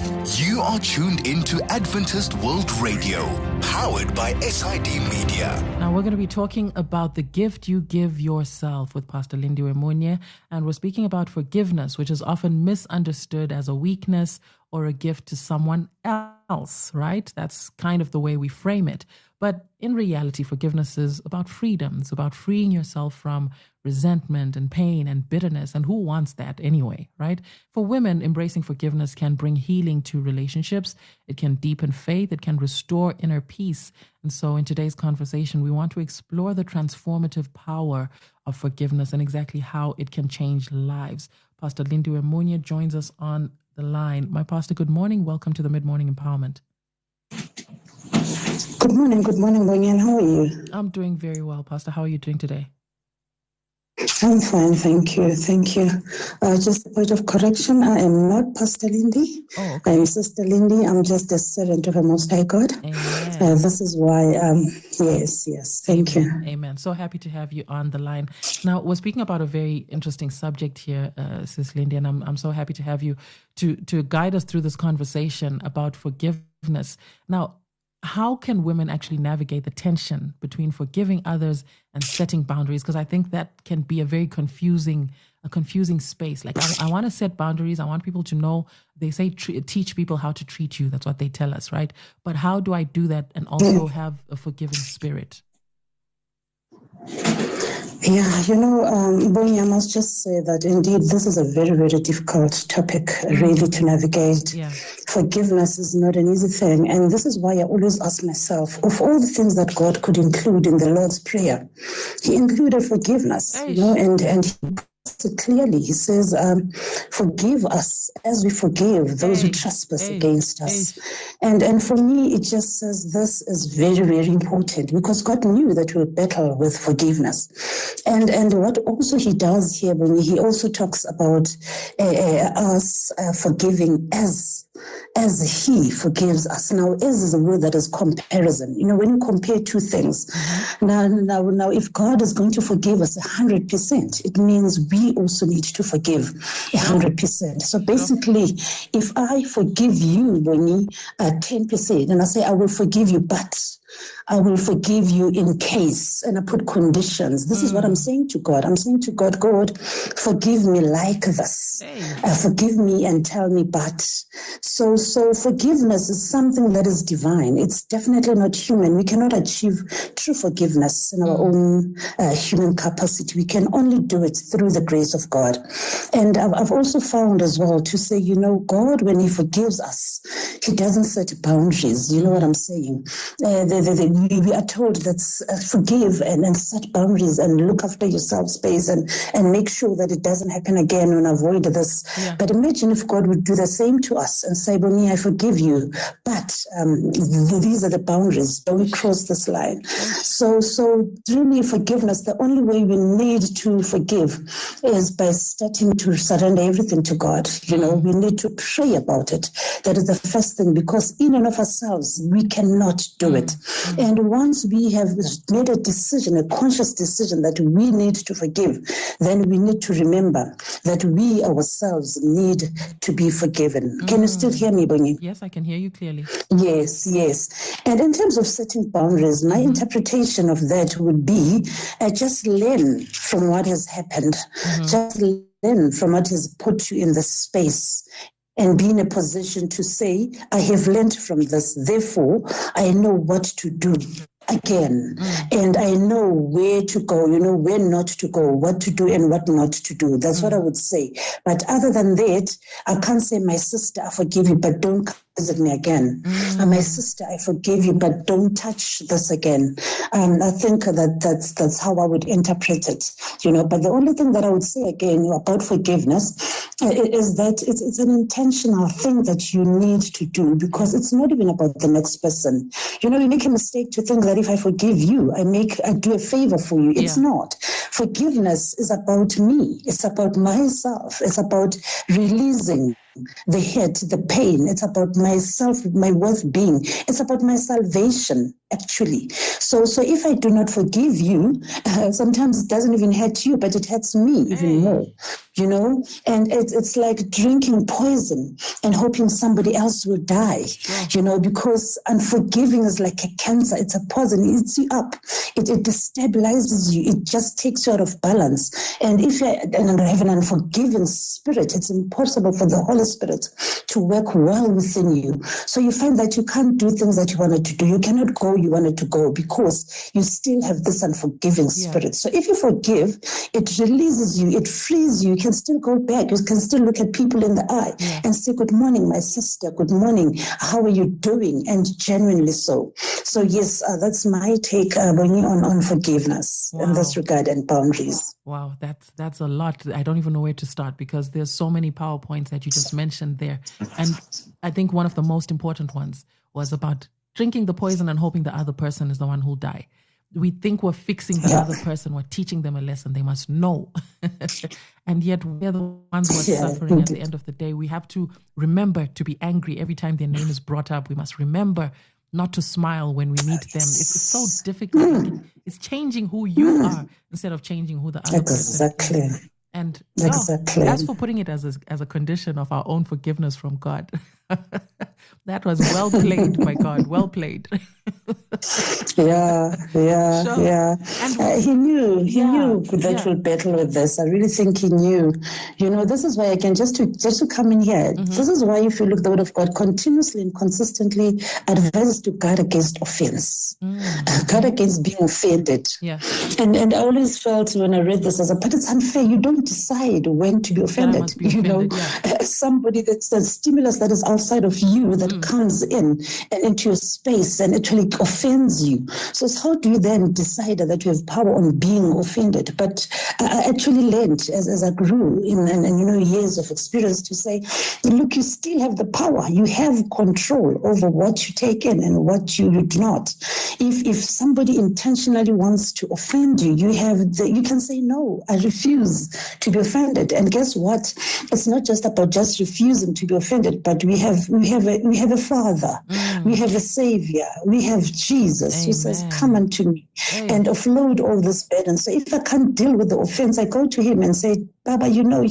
You are tuned into Adventist World Radio, powered by SID Media. Now we're going to be talking about the gift you give yourself with Pastor Lindy Wemunye, and we're speaking about forgiveness, which is often misunderstood as a weakness or a gift to someone else, right? That's kind of the way we frame it. But in reality, forgiveness is about freedom. It's about freeing yourself from resentment and pain and bitterness. And who wants that anyway, right? For women, embracing forgiveness can bring healing to relationships. It can deepen faith. It can restore inner peace. And so in today's conversation, we want to explore the transformative power of forgiveness and exactly how it can change lives. Pastor Lindy Wemunye joins us on the line. My pastor, good morning. Welcome to the Mid-Morning Empowerment. Good morning, Bonyan. How are you? I'm doing very well, Pastor. How are you doing today? I'm fine, thank you. Just a point of correction, I am not Pastor Lindy. Oh, okay. I am Sister Lindy. I'm just a servant of the Most High God. Amen. This is why, yes, thank you. Amen. So happy to have you on the line. Now, we're speaking about a very interesting subject here, Sis Lindy, and I'm so happy to have you to guide us through this conversation about forgiveness. Now, how can women actually navigate the tension between forgiving others and setting boundaries? Because I think that can be a very confusing space. Like, I want to set boundaries. I want people to know. They say teach people how to treat you. That's what they tell us, right? But how do I do that and also have a forgiving spirit? Yeah, Bonnie, I must just say that indeed this is a very, very difficult topic really to navigate. Yeah. Forgiveness is not an easy thing. And this is why I always ask myself, of all the things that God could include in the Lord's Prayer, He included forgiveness, and He so clearly, he says, forgive us as we forgive those who trespass against us. And for me, it just says this is very, very important because God knew that we would battle with forgiveness. And what also he does here, when he also talks about us forgiving as he forgives us. Now, as is a word that is comparison. When you compare two things, now, if God is going to forgive us 100%, it means we also need to forgive 100%. So basically, if I forgive you, Bonnie, 10%, and I say I will forgive you, but I will forgive you in case, and I put conditions. This is what I'm saying to God. I'm saying to God, God, forgive me like this. Forgive me and tell me but. So forgiveness is something that is divine. It's definitely not human. We cannot achieve true forgiveness in our own human capacity. We can only do it through the grace of God. And I've also found as well to say, God, when he forgives us, he doesn't set boundaries. You know what I'm saying? We are told that forgive and set boundaries and look after yourself space and make sure that it doesn't happen again and avoid this. Yeah. But imagine if God would do the same to us and say, Bonnie, I forgive you, but these are the boundaries. Don't cross this line. So really forgiveness, the only way we need to forgive is by starting to surrender everything to God. We need to pray about it. That is the first thing, because in and of ourselves, we cannot do it. And once we have made a decision, a conscious decision that we need to forgive, then we need to remember that we ourselves need to be forgiven. Can you still hear me, Bonnie? Yes, I can hear you clearly. Yes. And in terms of setting boundaries, my interpretation of that would be just learn from what has happened. Just learn from what has put you in the space. And be in a position to say, I have learned from this, therefore, I know what to do again. And I know where to go, where not to go, what to do and what not to do. That's what I would say. But other than that, I can't say, my sister, I forgive you, but don't visit me again. My sister, I forgive you, but don't touch this again. I think that's how I would interpret it, But the only thing that I would say again about forgiveness is that it's an intentional thing that you need to do, because it's not even about the next person. You make a mistake to think that if I forgive you, I do a favor for you. It's not. Forgiveness is about me. It's about myself. It's about releasing the hurt, the pain. It's about myself, my well-being. It's about my salvation actually. So if I do not forgive you, sometimes it doesn't even hurt you, but it hurts me even more, you know? And it's like drinking poison and hoping somebody else will die, you know, because unforgiving is like a cancer. It's a poison. It eats you up. It destabilizes you. It just takes you out of balance. And if you have an unforgiving spirit, it's impossible for the Holy Spirit to work well within you. So you find that you can't do things that you wanted to do. You cannot go you wanted to go because you still have this unforgiving spirit. So if you forgive, it releases you. It frees you. You can still go back. You can still look at people in the eye and say, good morning, my sister. Good morning. How are you doing? And genuinely so. So yes, that's my take on forgiveness in this regard and boundaries. Wow, that's a lot. I don't even know where to start because there's so many PowerPoints that you just mentioned there. And I think one of the most important ones was about drinking the poison and hoping the other person is the one who'll die. We think we're fixing the other person, we're teaching them a lesson they must know. And yet we're the ones who are suffering at the end of the day. We have to remember to be angry every time their name is brought up. We must remember not to smile when we meet them. It's so difficult. It's changing who you are instead of changing who the other person is. And as for putting it as a condition of our own forgiveness from God, that was well played, my God, well played. Yeah. And he knew that we'll battle with this. I really think he knew. You know, this is why again, just to come in here, this is why if you look the word of God continuously and consistently advises to guard against offense, guard against being offended. Yeah. And I always felt when I read this, but it's unfair. You don't decide when to be offended. Somebody that's a stimulus that is outside of you that comes in and into your space and actually offends you. So how do you then decide that you have power on being offended? But I actually learned as I grew in years of experience to say, look, you still have the power. You have control over what you take in and what you do not. If somebody intentionally wants to offend you, you can say, no, I refuse to be offended. And guess what? It's not just about just refusing to be offended, but we have a Father, we have a Savior, we have Jesus who says, come unto me and offload all this burden. So if I can't deal with the offense, I go to him and say, Baba,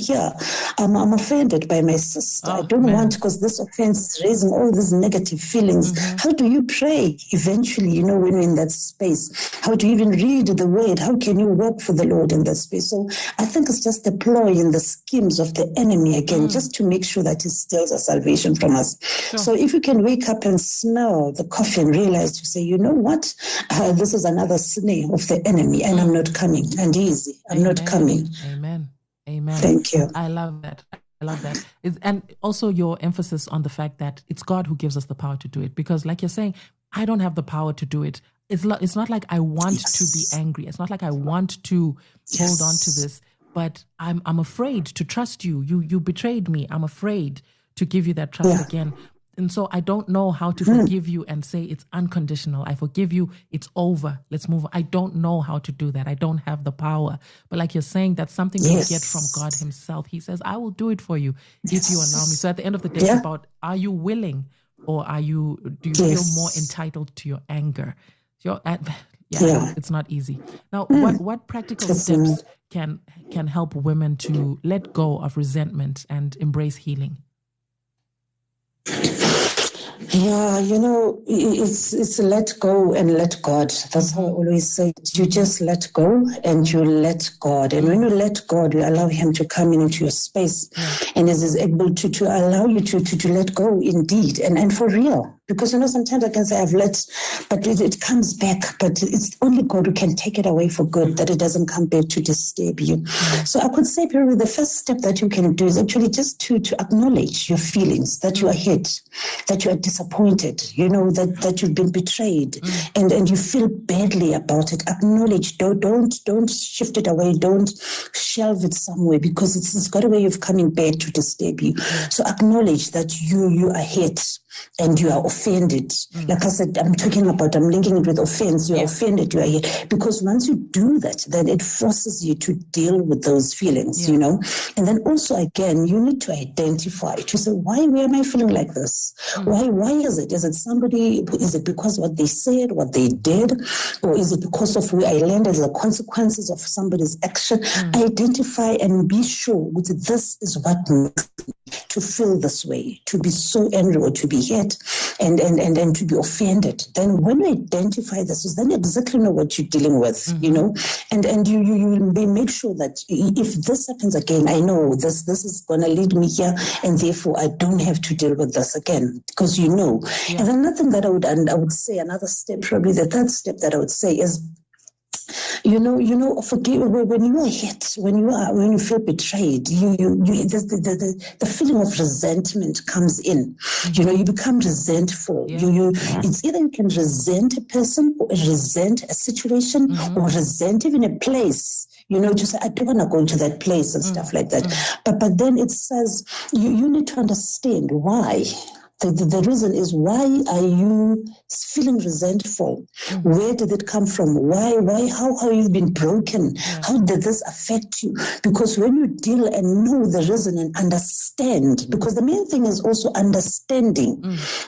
I'm offended by my sister. I don't want, because this offense is raising all these negative feelings. How do you pray eventually, when you're in that space? How do you even read the word? How can you work for the Lord in that space? So I think it's just deploying the schemes of the enemy again, just to make sure that he steals our salvation from us. Sure. So if you can wake up and smell the coffee and realize to say, you know what, this is another snare of the enemy and I'm not coming. And easy, I'm not coming. Amen. Thank you. I love that. And also your emphasis on the fact that it's God who gives us the power to do it. Because like you're saying, I don't have the power to do it. It's not like I want to be angry. It's not like I want to hold on to this. But I'm afraid to trust you. You betrayed me. I'm afraid to give you that trust again. And so I don't know how to forgive you and say it's unconditional. I forgive you. It's over. Let's move on. I don't know how to do that. I don't have the power. But like you're saying, that's something we get from God himself. He says, I will do it for you if you allow me. So at the end of the day, it's about, are you willing or do you feel more entitled to your anger? It's not easy. Now, what practical steps can help women to let go of resentment and embrace healing? Yeah, it's let go and let God. That's how I always say it. You just let go and you let God. And when you let God, you allow him to come into your space and is able to allow you to let go indeed and for real. Because, sometimes I can say I've let, but it comes back. But it's only God who can take it away for good, that it doesn't come back to disturb you. So I could say, probably the first step that you can do is actually just to acknowledge your feelings, that you are hit, that you are disappointed, that you've been betrayed and you feel badly about it. Acknowledge, don't shift it away. Don't shelve it somewhere because it's got a way of coming back to disturb you. So acknowledge that you are hit. and you are offended. Like I said, I'm linking it with offense. You are offended, you are here. Because once you do that, then it forces you to deal with those feelings, you know. And then also, again, you need to identify, to say, why am I feeling like this? Why is it? Is it somebody, is it because what they said, what they did? Or is it because of where I landed, the consequences of somebody's action? Identify and be sure that this is what makes me to feel this way, to be so angry or to be hurt and to be offended. Then when you identify this, then you exactly know what you're dealing with, you know, and you make sure that if this happens again, I know this is going to lead me here, and therefore I don't have to deal with this again, because you know. And another thing that I would say, another step, probably the third step that I would say is, you know, forgive when you are hit, when you feel betrayed. The feeling of resentment comes in. You know, you become resentful. It's either you can resent a person, or resent a situation, or resent even a place. You know, just I don't want to go into that place and stuff like that. But then it says you need to understand why. The reason is, why are you feeling resentful? Where did it come from? Why, how have you been broken? How did this affect you? Because when you deal and know the reason and understand, because the main thing is also understanding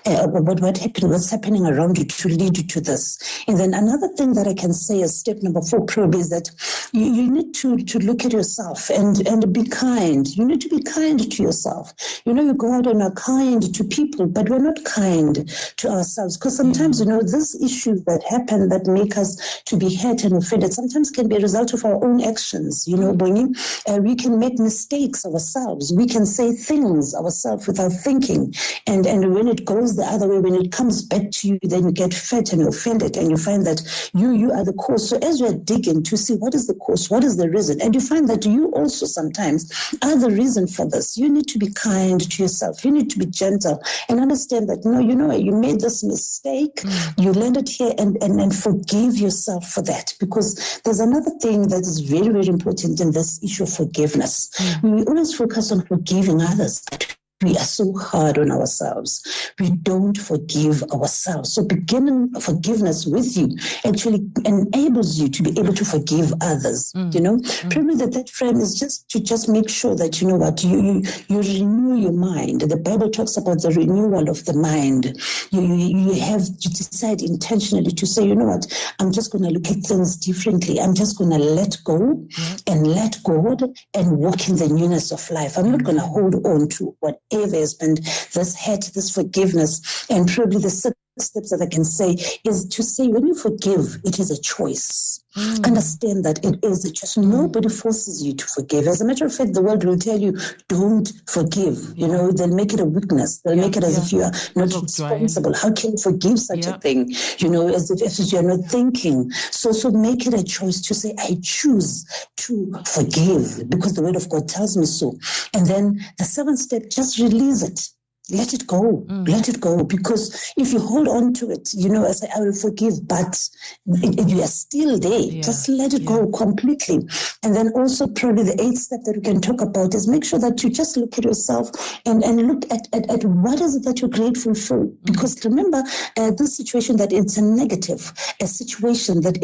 what's happening around you to lead you to this. And then another thing that I can say as step number 4 probably is that you need to look at yourself and be kind. You need to be kind to yourself. You know, you go out and are kind to people, but we're not kind to ourselves, because sometimes, you know, these issues that happen that make us to be hurt and offended sometimes can be a result of our own actions. You know, when we can make mistakes ourselves, we can say things ourselves without thinking, and when it goes the other way, when it comes back to you, then you get hurt and you're offended, and you find that you are the cause. So as you're digging to see what is the cause, what is the reason, and you find that you also sometimes are the reason for this, you need to be kind to yourself. You need to be gentle and understand that, no, you know, you made this mistake, you landed here, and forgive yourself for that. Because there's another thing that is very, very important in this issue of forgiveness. We always focus on forgiving others, but we are so hard on ourselves. We don't forgive ourselves. So beginning forgiveness with you actually enables you to be able to forgive others. You know, probably that frame is just to make sure that, you know what, you renew your mind. The Bible talks about the renewal of the mind. You have to decide intentionally to say, you know what, I'm just going to look at things differently. I'm just going to let go and let God and walk in the newness of life. I'm not going to hold on to whatever has been this hate, this forgiveness. And probably the 6 steps that I can say is to say, when you forgive, it is a choice. Understand that it is a choice. Nobody forces you to forgive. As a matter of fact, the world will tell you, don't forgive. You know, they'll make it a weakness. They'll make it as if you are not responsible. How can you forgive such a thing? You know, as if you're not thinking. So make it a choice to say, I choose to forgive, because the word of God tells me so. And then the 7th step, just release it. Let it go. Let it go. Because if you hold on to it, you know, I say, I will forgive, but you are still there. Just let it go completely. And then also probably the 8th step that we can talk about is make sure that you just look at yourself and look at what is it that you're grateful for. Because remember, this situation that it's a negative, a situation that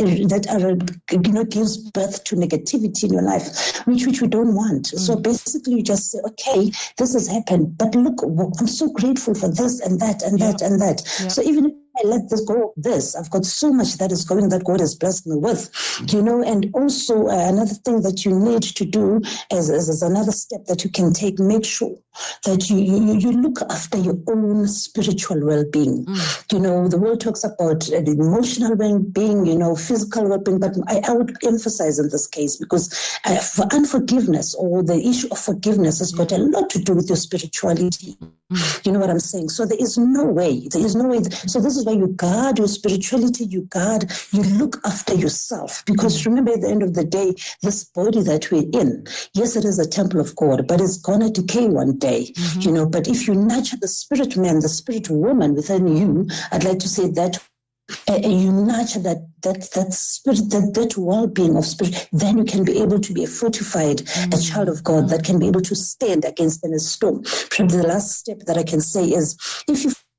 you know, gives birth to negativity in your life, which we don't want. So basically you just say, okay, this has happened, but look, I'm so grateful for this and that and that and that. So even if I let this go, I've got so much that is going that God has blessed me with, you know. And also another thing that you need to do is another step that you can take. Make sure that you look after your own spiritual well-being. You know, the world talks about emotional well-being, you know, physical well-being, but I would emphasize in this case, because for unforgiveness, or the issue of forgiveness, has got a lot to do with your spirituality. You know what I'm saying? So there is no way. So this is why you guard your spirituality, you look after yourself. Because remember, at the end of the day, this body that we're in, yes, it is a temple of God, but it's going to decay one day, you know. But if you nurture the spirit man, the spirit woman within you, I'd like to say that you nurture that spirit, that well-being of spirit, then you can be able to be a fortified a child of God that can be able to stand against any storm. Probably the last step that I can say is, if you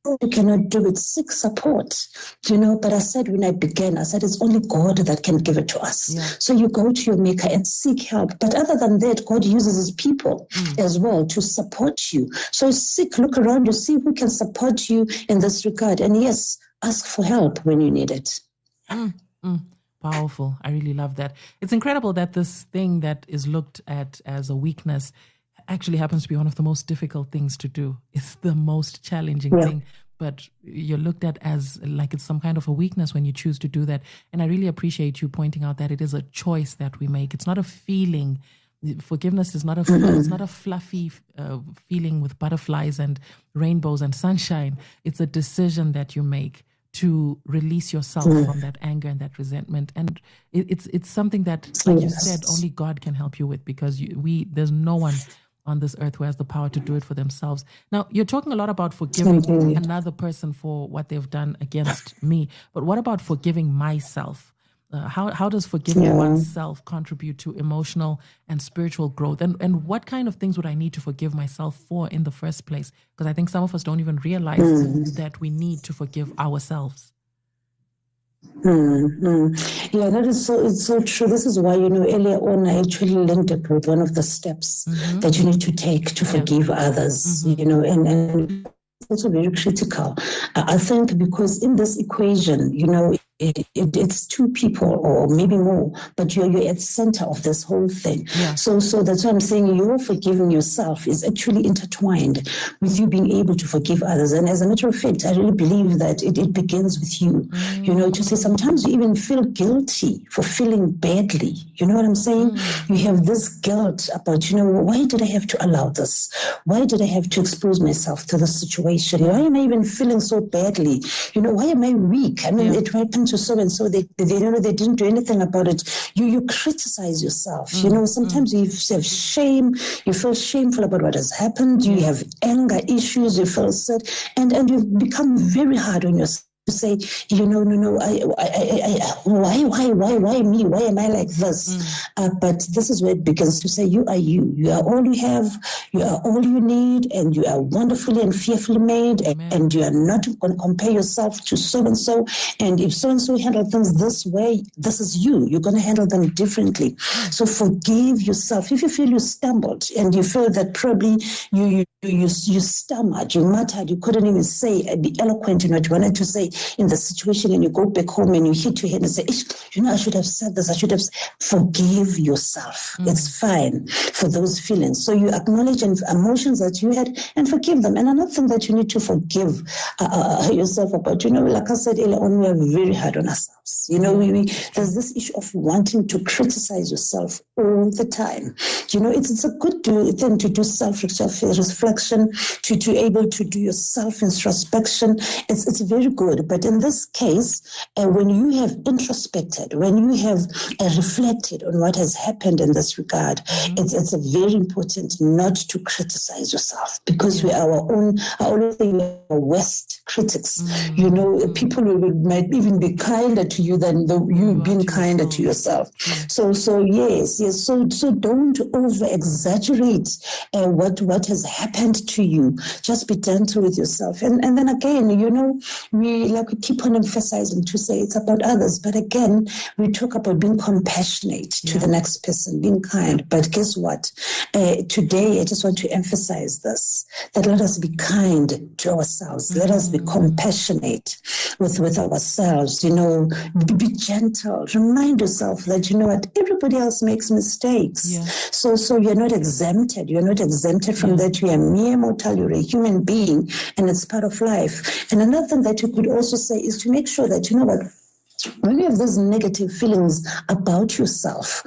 you cannot do it, seek support, but I said when I began, it's only God that can give it to us. Yeah. So you go to your maker and seek help. But other than that, God uses his people as well to support you. So seek, look around you, see who can support you in this regard. And yes, ask for help when you need it. Powerful. I really love that. It's incredible that this thing that is looked at as a weakness actually happens to be one of the most difficult things to do. It's the most challenging thing, but you're looked at as like it's some kind of a weakness when you choose to do that. And I really appreciate you pointing out that it is a choice that we make. It's not a feeling. Forgiveness is not a it's not a fluffy feeling with butterflies and rainbows and sunshine. It's a decision that you make to release yourself from that anger and that resentment. And it's something that, like you said, only God can help you with, because there's no one on this earth who has the power to do it for themselves. Now, you're talking a lot about forgiving another person for what they've done against me, but what about forgiving myself? How does forgiving oneself contribute to emotional and spiritual growth? And what kind of things would I need to forgive myself for in the first place? Because I think some of us don't even realize that we need to forgive ourselves. Yeah, that is it's so true. This is why, earlier on I actually linked it with one of the steps that you need to take to forgive others, and also very critical. I think because in this equation, it's two people or maybe more, but you're at the center of this whole thing. Yeah. So that's why I'm saying your forgiving yourself is actually intertwined with you being able to forgive others. And as a matter of fact, I really believe that it begins with you, to say sometimes you even feel guilty for feeling badly. You know what I'm saying? You have this guilt about, why did I have to allow this? Why did I have to expose myself to this situation? Why am I even feeling so badly? Why am I weak? I mean, it happened to so and so. They didn't do anything about it. You criticize yourself. Sometimes you have shame. You feel shameful about what has happened. You have anger issues. You feel sad, and you become very hard on yourself. To say, no, why me? Why am I like this? But this is where it begins to say, you are you. You are all you have. You are all you need, and you are wonderfully and fearfully made. And you are not going to compare yourself to so and so. And if so and so handle things this way, this is you. You're going to handle them differently. So forgive yourself. If you feel you stumbled and you feel that probably you stammered, you muttered, you couldn't even be eloquent in what you wanted to say in the situation, and you go back home and you hit your head and say, I should have said this, forgive yourself. It's fine for those feelings. So you acknowledge emotions that you had and forgive them. And another thing that you need to forgive yourself about, like I said earlier on, we are very hard on ourselves. There's this issue of wanting to criticize yourself all the time. It's a good thing to do self-reflection, to able to do your self-introspection. It's very good. But in this case, when you have introspected, when you have reflected on what has happened in this regard, it's very important not to criticize yourself, because we are I always say we are worst critics. People might even be kinder to you than you being kinder to yourself. So yes. So don't over-exaggerate what has happened to you. Just be gentle with yourself. And then again, we keep on emphasizing to say it's about others. But again, we talk about being compassionate to the next person, being kind. But guess what? Today, I just want to emphasize this, that let us be kind to ourselves. Let us be compassionate with ourselves. Be gentle. Remind yourself that, everybody else makes mistakes. Yeah. So you're not exempted. You're not exempted from that. You are mere mortal. You're a human being, and it's part of life. And another thing that you could also say is to make sure that, when you have those negative feelings about yourself,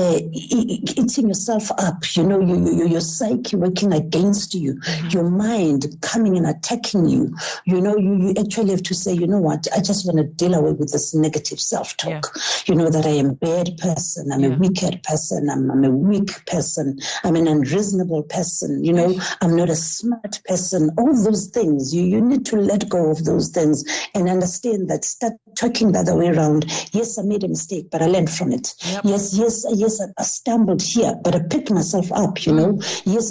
eating yourself up, your psyche working against you, your mind coming and attacking you, you actually have to say, I just want to deal away with this negative self-talk, that I am a bad person, I'm a wicked person, I'm a weak person, I'm an unreasonable person, I'm not a smart person, all those things. You need to let go of those things and understand that, start talking the other way around. Yes, I made a mistake, but I learned from it. Yep. Yes, I stumbled here, but I picked myself up, Yes, I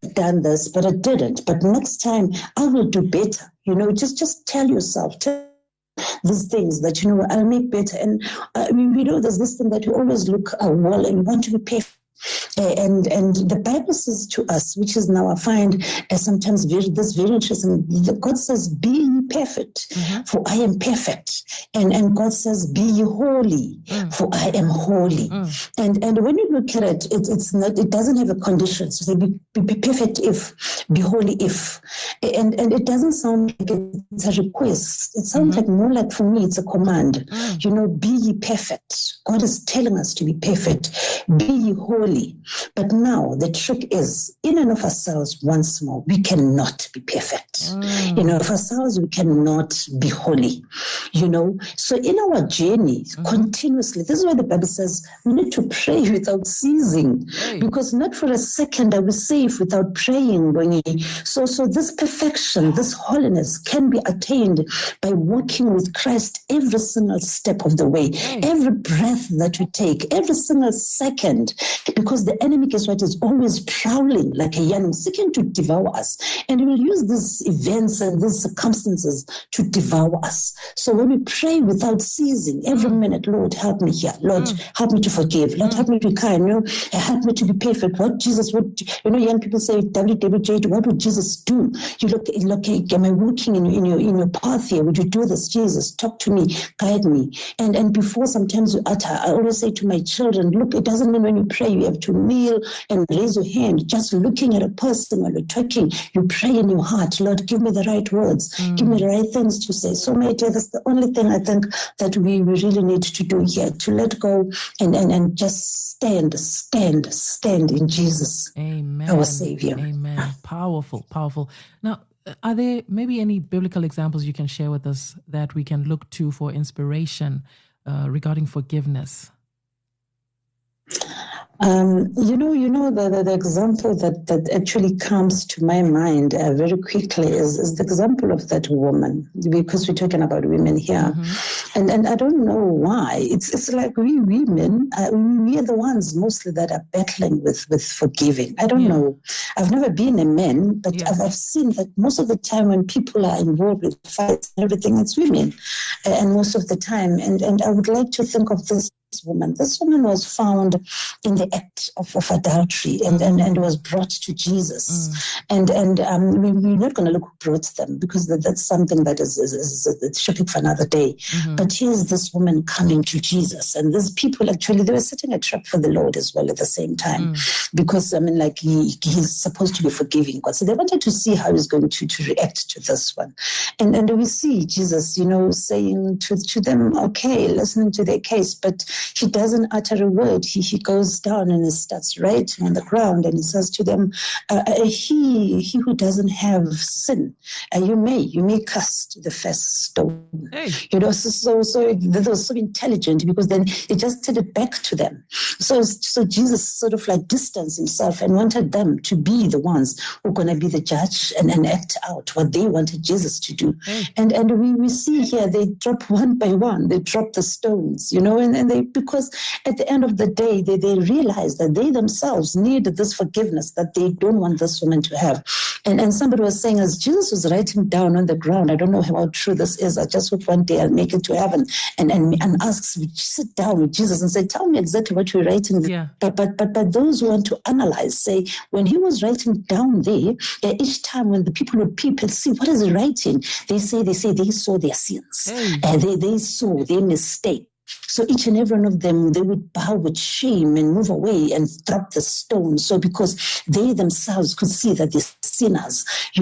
done this, but I didn't. But next time I will do better. Just tell yourself, these things that, I'll make better. And we know there's this thing that we always look well and we want to be perfect. And the Bible says to us, which is now I find sometimes very interesting, God says, be ye perfect, for I am perfect. And God says, be ye holy, for I am holy. And when you look at it, it doesn't have a condition. So say be perfect if, be holy if. And it doesn't sound like it's a request. It sounds like more like, for me, it's a command. Be ye perfect. God is telling us to be perfect. Be ye holy. But now the trick is, in and of ourselves, once more, we cannot be perfect. Of ourselves, we cannot be holy. So in our journey, continuously, this is why the Bible says we need to pray without ceasing, because not for a second are we safe without praying. So this perfection, this holiness can be attained by walking with Christ every single step of the way, every breath that we take, every single second. Because the enemy, guess what, is always prowling like a lion, seeking to devour us. And he will use these events and these circumstances to devour us. So when we pray without ceasing, every minute, Lord, help me here. Lord, help me to forgive. Lord, help me to be kind. Help me to be perfect. What Jesus would, young people say, WWJD, what would Jesus do? You look, am I walking in your path here? Would you do this, Jesus? Talk to me, guide me. And before sometimes you utter, I always say to my children, look, it doesn't mean when you pray, you have to kneel and raise your hand. Just looking at a person while you're talking, you pray in your heart, Lord, give me the right words, give me the right things to say. So, my dear, that's the only thing I think that we really need to do here, to let go and just stand in Jesus, Amen. Our Savior. Amen. Powerful. Now, are there maybe any biblical examples you can share with us that we can look to for inspiration regarding forgiveness? The example that actually comes to my mind very quickly is the example of that woman, because we're talking about women here. And I don't know why. It's like we women, we are the ones mostly that are battling with forgiving. I don't know. I've never been a man, but I've seen that most of the time when people are involved with fights and everything, it's women. And most of the time. And I would like to think of this woman. This woman was found in the act of adultery and was brought to Jesus. And we're not going to look who brought them, because that's something that is a topic for another day. But here's this woman coming to Jesus, and these people actually, they were setting a trap for the Lord as well at the same time, because he's supposed to be forgiving God. So they wanted to see how he's going to react to this one. And we see Jesus, saying to them, okay, listening to their case, but he doesn't utter a word. He goes down and he starts writing on the ground, and he says to them, he who doesn't have sin, you may cast the first stone. Hey. So that was so intelligent, because then he just said it back to them. So Jesus sort of like distanced himself and wanted them to be the ones who are going to be the judge and act out what they wanted Jesus to do. Hey. And we see here they drop one by one. They drop the stones, and they, because at the end of the day, they realize that they themselves need this forgiveness that they don't want this woman to have. And somebody was saying, as Jesus was writing down on the ground, I don't know how true this is, I just hope one day I'll make it to heaven and sit down with Jesus and say, tell me exactly what you're writing. Yeah. But those who want to analyze say, when he was writing down there, each time when the people would peep and see what is he writing, they say they saw their sins. They saw their mistake. So each and every one of them, they would bow with shame and move away and drop the stone. So because they themselves could see that they're sinners,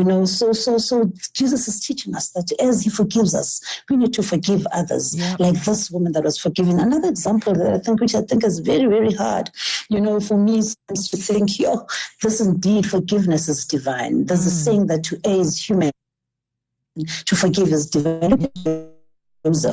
So Jesus is teaching us that as he forgives us, we need to forgive others. Yeah. Like this woman that was forgiven. Another example which I think is very, very hard, for me, is to think, this indeed forgiveness is divine. There's a saying that to err is human, to forgive is divine. Joseph,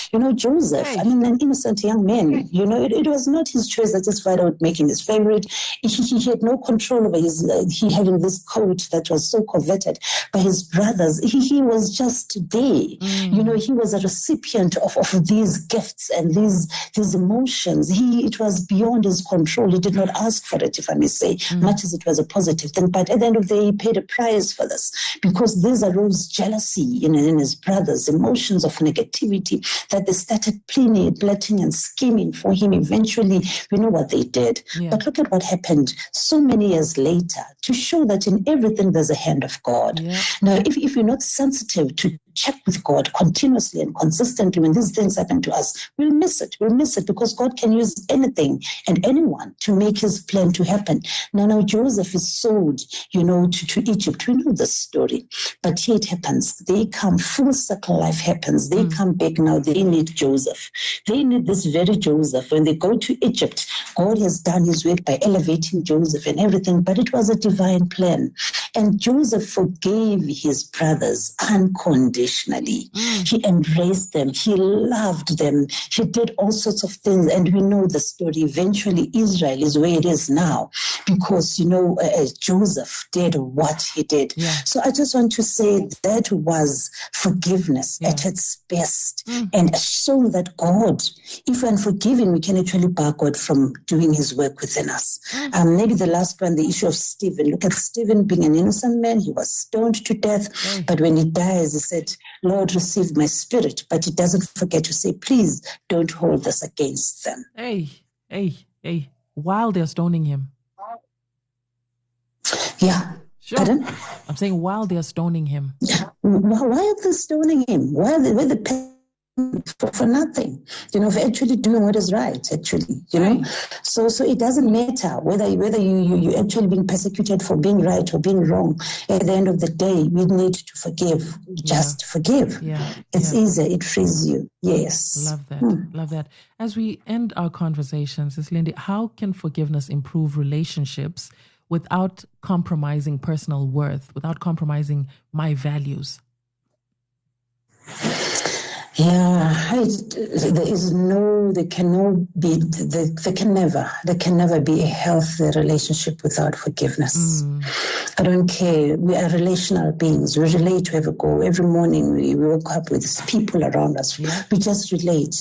Joseph, an innocent young man, it was not his choice that his father would make him his favorite. He had no control over he having this coat that was so coveted by his brothers. He was just there. He was a recipient of these gifts and these emotions. It was beyond his control. He did not ask for it, if I may say, much as it was a positive thing. But at the end of the day, he paid a price for this, because this arose jealousy in his brothers, emotions of negativity, that they started plotting and scheming for him. Eventually, we know what they did. Yeah. But look at what happened so many years later, to show that in everything there's a hand of God. Yeah. Now, if you're not sensitive to check with God continuously and consistently when these things happen to us, we'll miss it. We'll miss it, because God can use anything and anyone to make his plan to happen. Now Joseph is sold, to Egypt. We know the story. But here it happens. They come, full circle life happens. They come back now. They need Joseph. They need this very Joseph. When they go to Egypt, God has done his work by elevating Joseph and everything, but it was a divine plan. And Joseph forgave his brothers unconditionally. He embraced them. He loved them. He did all sorts of things. And we know the story. Eventually, Israel is where it is now, because, Joseph did what he did. Yeah. So I just want to say that was forgiveness at its best, and show that God, if we're unforgiving, we can actually bar God from doing his work within us. Maybe the last one, the issue of Stephen. Look at Stephen being an innocent man. He was stoned to death, but when he dies, he said, Lord, receive my spirit. But he doesn't forget to say, please don't hold this against them. Hey, while they're stoning him. Yeah. Sure. Pardon? I'm saying while they're stoning him. Yeah. Why are they stoning him? Why are they paying for nothing? For actually doing what is right, actually, know. So it doesn't matter whether you actually being persecuted for being right or being wrong. At the end of the day, we need to forgive. Just forgive. Yeah. It's easier. It frees you. Yes. Love that. Love that. As we end our conversations, Ms. Lindy, how can forgiveness improve relationships without compromising personal worth, without compromising my values? Yeah, there can never be a healthy relationship without forgiveness. I don't care. We are relational beings. We relate to every goal. Every morning we wake up with people around us. Yeah. We just relate.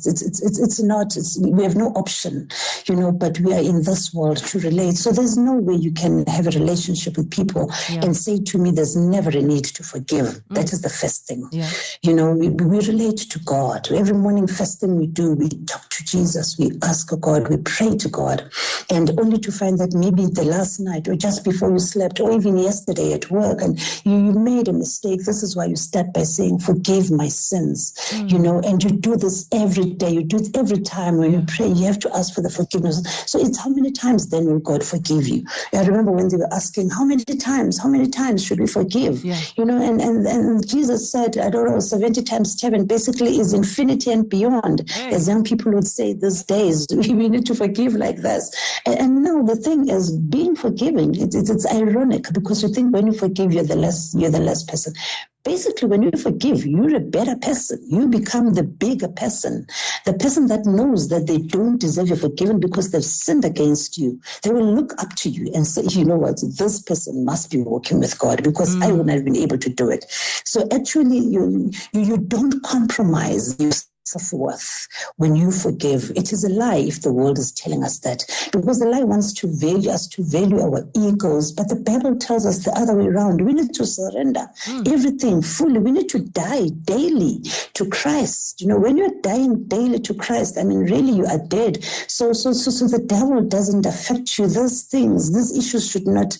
We have no option, but we are in this world to relate. So there's no way you can have a relationship with people and say to me, there's never a need to forgive. That is the first thing. Yeah. We relate to God. Every morning, first thing we do, we talk to Jesus, we ask God, we pray to God, and only to find that maybe the last night or just before you slept or even yesterday at work and you made a mistake. This is why you start by saying, forgive my sins, and you do this every day. You do it every time when you pray. You have to ask for the forgiveness. So it's how many times then will God forgive you? I remember when they were asking, how many times should we forgive? Yeah. And Jesus said, 70 times 7 basically is infinity and beyond. As young people would say these days, we need to forgive like this. And now the thing is, being forgiving, it's ironic, because you think when you forgive, you're the less person. Basically, when you forgive, you're a better person. You become the bigger person, the person that knows that they don't deserve your forgiveness because they've sinned against you. They will look up to you and say, you know what, this person must be walking with God because I wouldn't have been able to do it. So actually, you don't compromise your self-worth when you forgive. It is a lie if the world is telling us that, because the lie wants to value us, to value our egos, but the Bible tells us the other way around. We need to surrender everything fully. We need to die daily to Christ. When you're dying daily to Christ, really you are dead. So the devil doesn't affect you. These issues should not,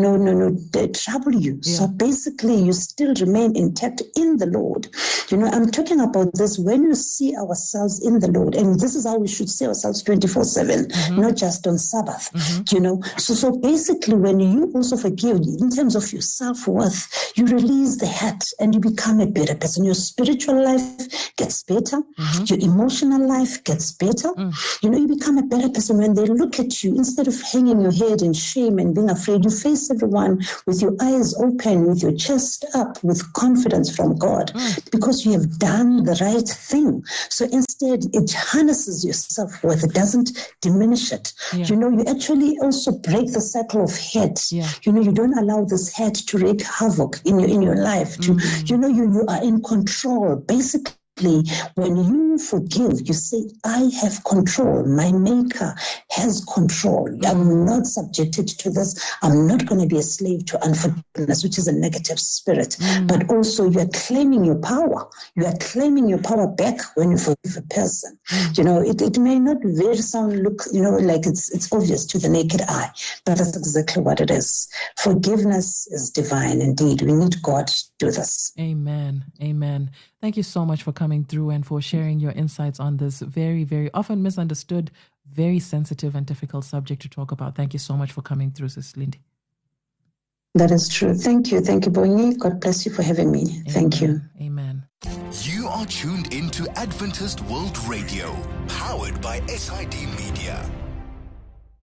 trouble you. Yeah. So basically you still remain intact in the Lord. I'm talking about this when you see ourselves in the Lord, and this is how we should see ourselves 24/7, not just on Sabbath. So basically, when you also forgive, in terms of your self-worth, you release the hurt and you become a better person. Your spiritual life gets better. Your emotional life gets better. You become a better person when they look at you. Instead of hanging your head in shame and being afraid, you face everyone with your eyes open, with your chest up, with confidence from God, because you have done the right thing. So instead, it harnesses your self-worth. It doesn't diminish it. Yeah. You actually also break the cycle of hate. Yeah. You don't allow this hate to wreak havoc in your life. You are in control. Basically, when you forgive, you say, I have control. My maker has control. I'm not subjected to this. I'm not going to be a slave to unforgiveness, which is a negative spirit. But also you are claiming your power. You are claiming your power back when you forgive a person. It may not look, like it's obvious to the naked eye, but that's exactly what it is. Forgiveness is divine indeed. We need God to do this. Amen. Amen. Thank you so much for coming through and for sharing your insights on this very, very often misunderstood, very sensitive and difficult subject to talk about. Thank you so much for coming through, Sis Lindy. That is true. Thank you. Thank you, Bonnie. God bless you for having me. Amen. Thank you. Amen. You are tuned into Adventist World Radio, powered by SID Media.